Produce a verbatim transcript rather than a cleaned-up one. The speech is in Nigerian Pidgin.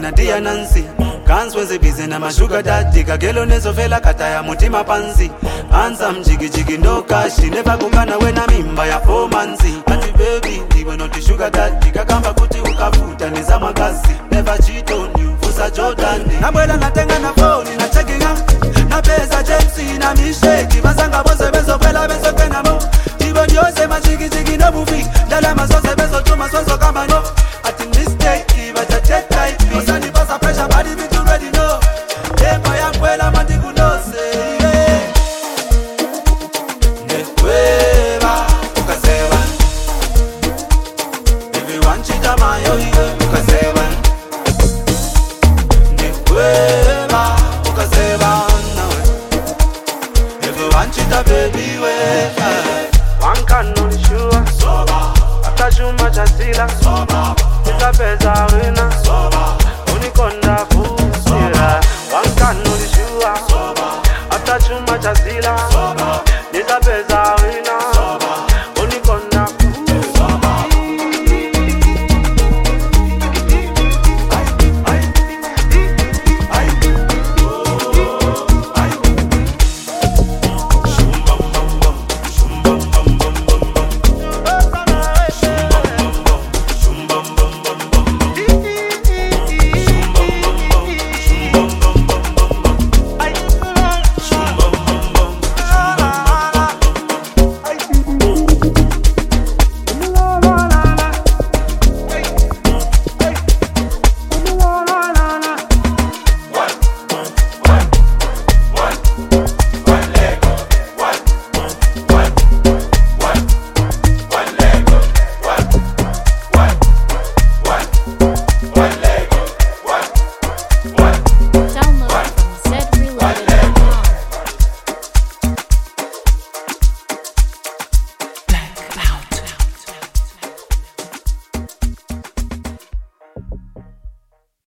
na dia Nancy. Kanswezi busy na mashuga daddy. Kagelo nezo fela kata ya mutima panzi. Handsome jiggy jiggy no cash. Never kukana we na mimba ya four manzi. Ati baby, ndiwe not sugar daddy. Kakamba kuti ukafuta nizama kazi. Never cheat on you, fusa Jordan. Nabwela natenga na phone, na checking up. Na pesa James, na misheki. Basanga bose bezo kwela bezo kena mo. Jibo nyose ma jiggy jiggy no movie. Dala masose bezo chuma soso kama no. Ati mistake, but I check type. Osani pasa pressure, body me too ready no. Tempo ya kwela mandiku no say. Nekweba, ukasewa. If you want chita mayo, ukasewa. Nekweba, ukasewa. If you want chita baby, we. One can no sure. Soba. Atachuma chasila. Soba. Ita pesa wina. Soba. Unikonda fusira. One can no sure. Soba. Atachuma chasila. Soba. Ita pesa